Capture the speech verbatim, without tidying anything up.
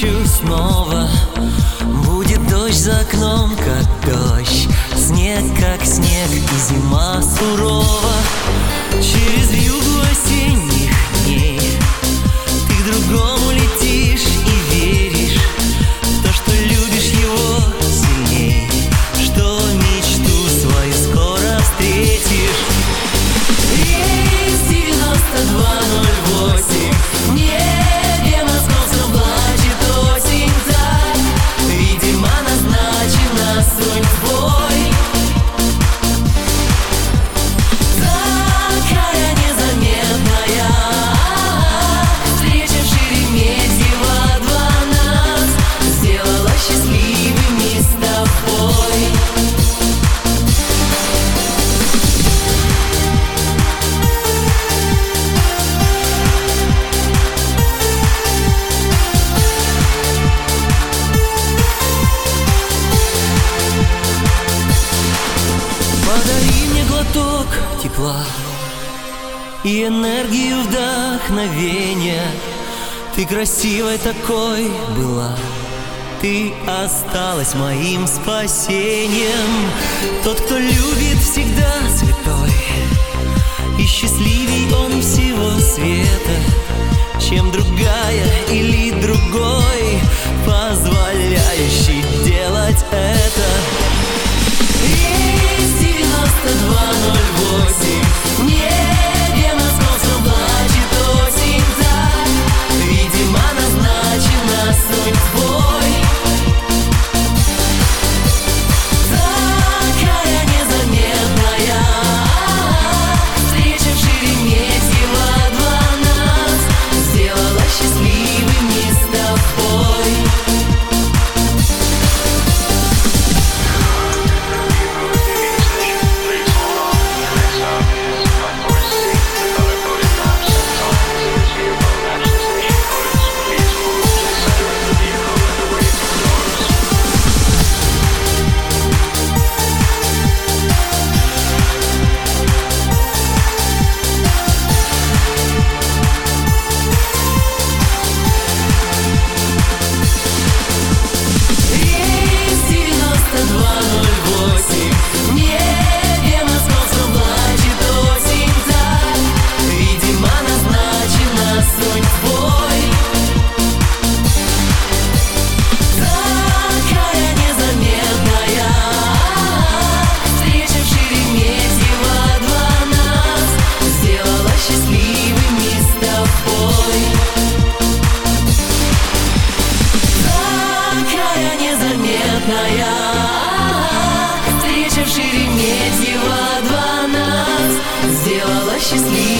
ночью снова будет дождь за окном, как дождь, снег, как снег, и зима сурова. Через вьюгу осенних дней ты к другому летишь и веришь в то, что любишь его сильней, что мечту свою скоро встретишь. Рейс девяносто два ноль восемь, в небе московском плачет осень так, видимо, назначена судьбой. Такая незаметная встреча в Шереметьево два нас сделала счастливыми с тобой. Подари мне глоток тепла и энергию вдохновения. Ты красивой такой была, ты осталась моим спасением. Тот, кто любит, всегда святой, и счастливей он всего света, чем другая или другой, позволяющий делать это. Рейс девяносто два ноль восемь, в небе московском плачет осень так, видимо, назначена судьбой. Такая незаметная встреча в Шереметьево два нас сделала счастливыми с тобой. Встреча в Шереметьево два нас сделала счастливыми.